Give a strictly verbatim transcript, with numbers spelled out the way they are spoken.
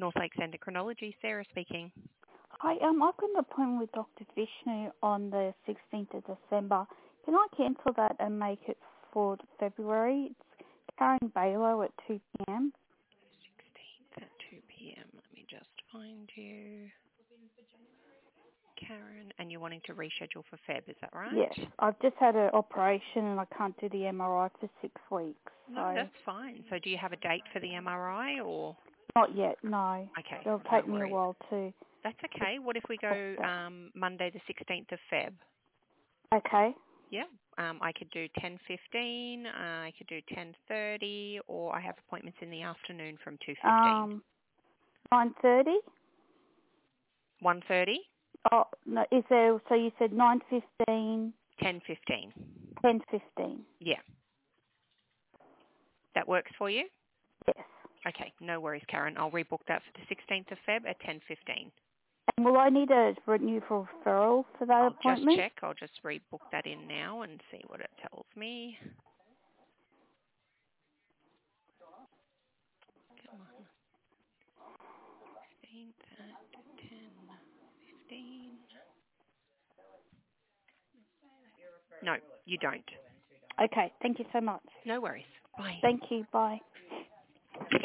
North Lakes Endocrinology, Sarah speaking. Hi, um, I've got an appointment with Doctor Vishnu on the sixteenth of December. Can I cancel that and make it for February? It's Karen Balo at two p.m. sixteenth at two p.m. Let me just find you. Karen, and you're wanting to reschedule for Feb, is that right? Yes, I've just had an operation and I can't do the M R I for six weeks. No, So that's fine. So do you have a date for the M R I or? not yet, no. Okay, It'll no take me a worries. while too. That's okay. What if we go um, Monday the sixteenth of Feb? Okay. Yeah. Um, I could do ten fifteen, uh, I could do ten thirty, or I have appointments in the afternoon from two fifteen. Um, nine thirty. one thirty? Oh no, is there? So you said nine fifteen, ten fifteen. ten fifteen. Yeah. That works for you? Yes. Okay, no worries, Karen. I'll rebook that for the sixteenth of Feb at ten fifteen. And will I need a renew for referral for that I'll just appointment? check. I'll just rebook that in now and see what it tells me. Come on. sixteenth at ten fifteen. No, you don't. Okay, thank you so much. No worries. Bye. Thank you, bye.